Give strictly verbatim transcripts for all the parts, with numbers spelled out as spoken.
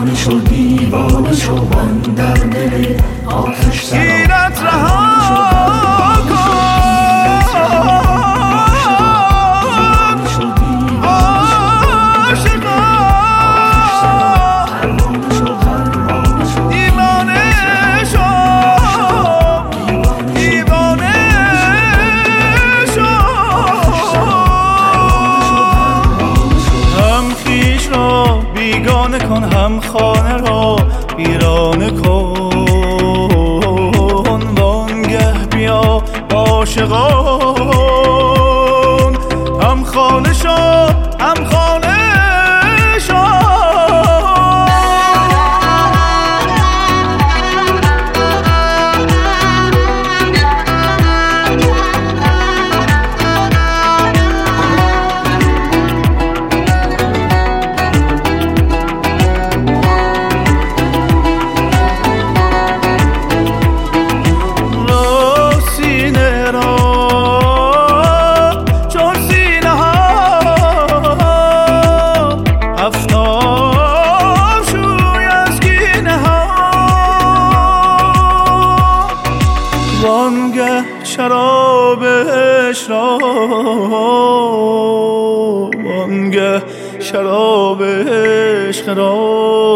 دیوانه شو دیوانه شو من در دل آتش سرا حیلت رها بیگانه کن، هم خانه را ویرانه کن، وانگه بیا عاشقان هم خانه شو، هم خانه شو. وانگه شرابش را، وانگه شراب عشق را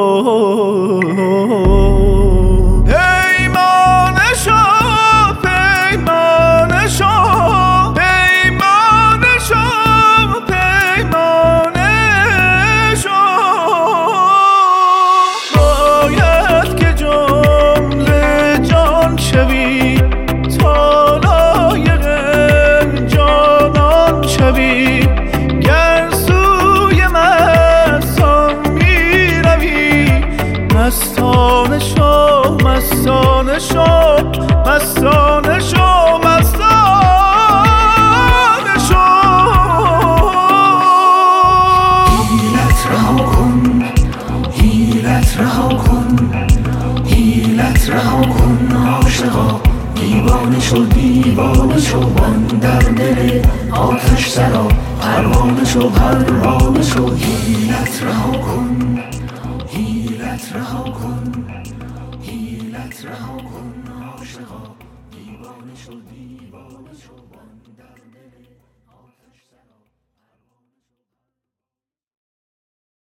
پیمانه شو، پیمانه شو، پیمانه شو، پیمانه شو. باید که جمله جان شوی، گر سوی مستان می روی، مستانه شو، مستانه شو، مستانه شو، مستانه شو. حیلت رها کن، حیلت رها کن، حیلت رها کن عاشقا. دیوانه شو دیوانه شو من در دل آتش سرا پروانه شو، پروانه شو. حیلت رها کن، حیلت رها کن، حیلت رها کن عاشقا. دیوانه شو دیوانه شو.